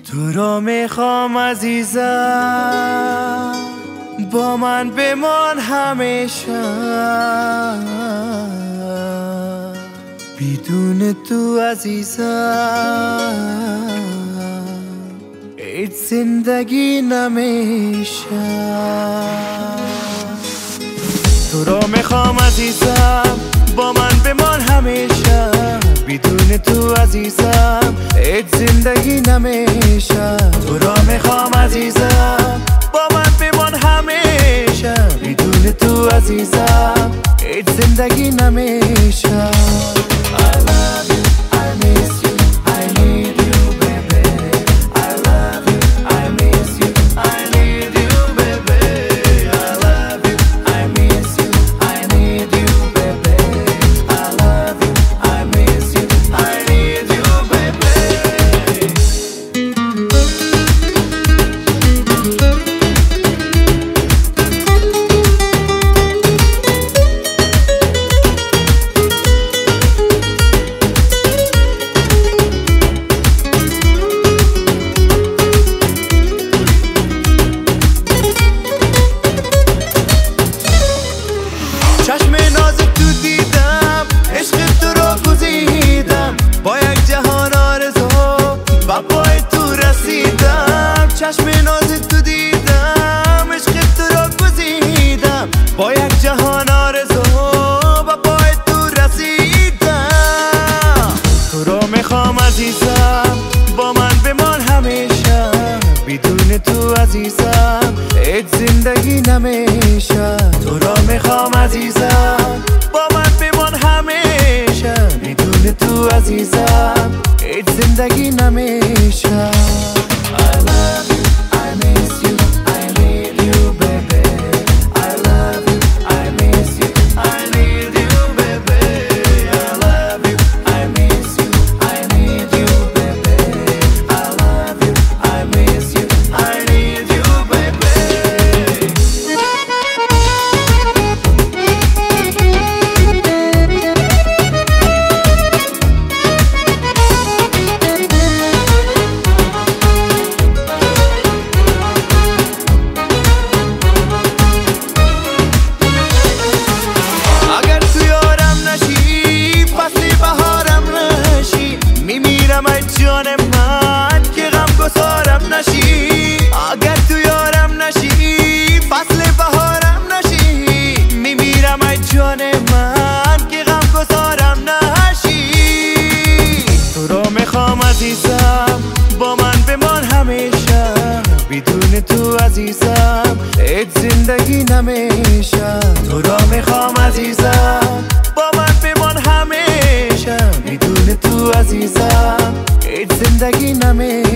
تو رو میخوام عزیزم، با من بمان همیشه. بدون تو عزیزم هیچ زندگی نمیشه. تو رو میخوام عزیزم، با من بمان همیشه. بدون تو عزیزم هیچ زندگی نمیشه. تو رو میخوام عزیزم، با من بمان همیشه. بدون تو عزیزم هیچ زندگی نمیشه. I love you, I miss you, I need you baby. I love you, I miss you, I need you baby. I love you, I miss you, I need you baby. I love you, I miss you, I need you baby. چشم نازک تو دیدم، عشق تو رو گزیدم. با یک جهان آرزو و پای تو رسیدم. چشم نازک تو دیدم، عشق تو رو گزیدم. با یک جهان آرزو و پای تو رسیدم. تو رو میخوام عزیزم، با من بمان همیشه. بدون تو عزیزم هیچ زندگی نمیشه. تو رو میخوام عزیزم، با من بمان همیشه. بدون تو عزیزم هیچ زندگی نمیشه. I love you, I miss you, I need you baby. I love you, I miss you, I need you baby. I love you, I miss you, I need you baby. I love you, I miss you, I need you baby. اگر تو یارم نشی، فصل بهارم نشی. میمیرم ای جان من که غم گسارم نشی. اگر تو یارم نشی، فصل بهارم نشی. میمیرم ای جان من که غم گسارم نشی. تو رو میخوام عزیزم، با من بمان همیشه. بدون تو عزیزم هیچ زندگی نمیشه. تو رو میخوام عزیزم، با من بمان همیشه. بدون تو عزیزم هیچ زندگی نمیشه.